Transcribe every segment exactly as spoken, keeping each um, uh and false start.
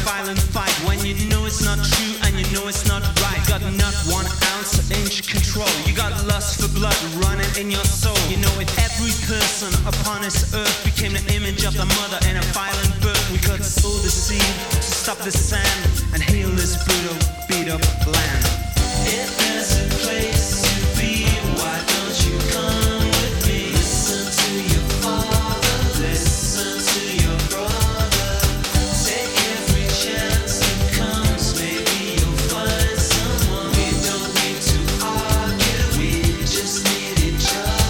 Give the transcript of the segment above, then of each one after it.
violent fight when you know it's not true and you know it's not right. Got not one ounce of inch control. You got lust for blood running in your soul. You know if every person upon this earth became the image of the mother in a violent birth, we could sow the seed to stop the sand and heal this brutal, beat up land. If there's a place to be, why don't you come with me? Listen to your father, listen to your brother. Take every chance that comes, maybe you'll find someone. We don't need to argue, we just need each other.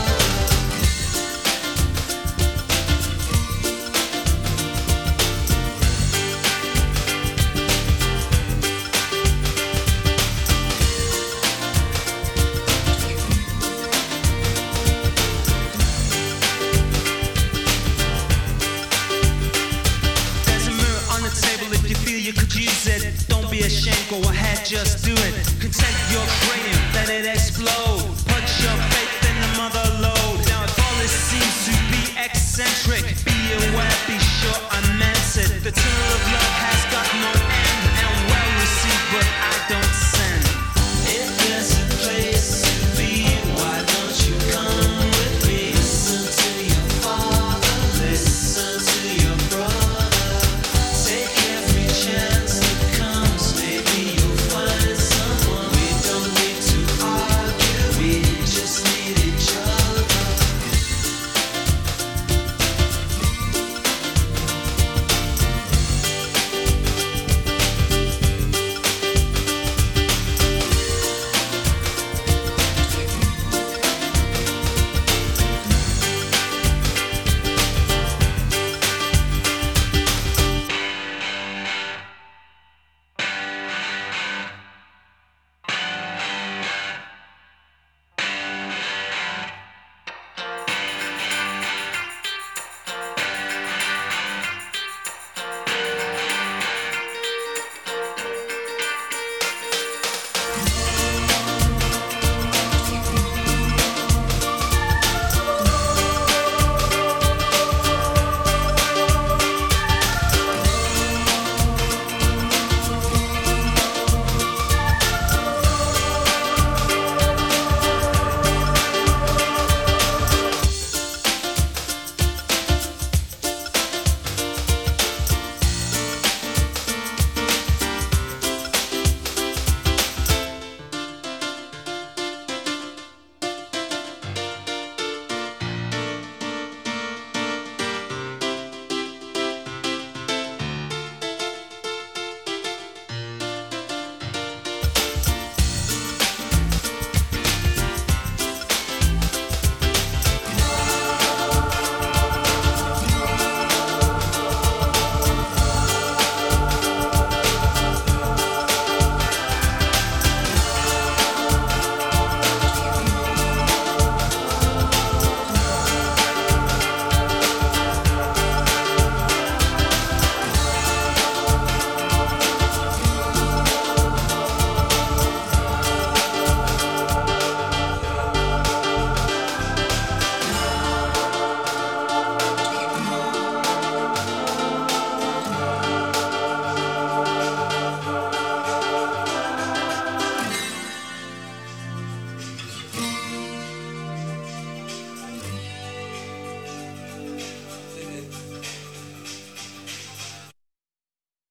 There's a mirror on the table if you feel you could use it. Don't be ashamed, go ahead, just do it. Content your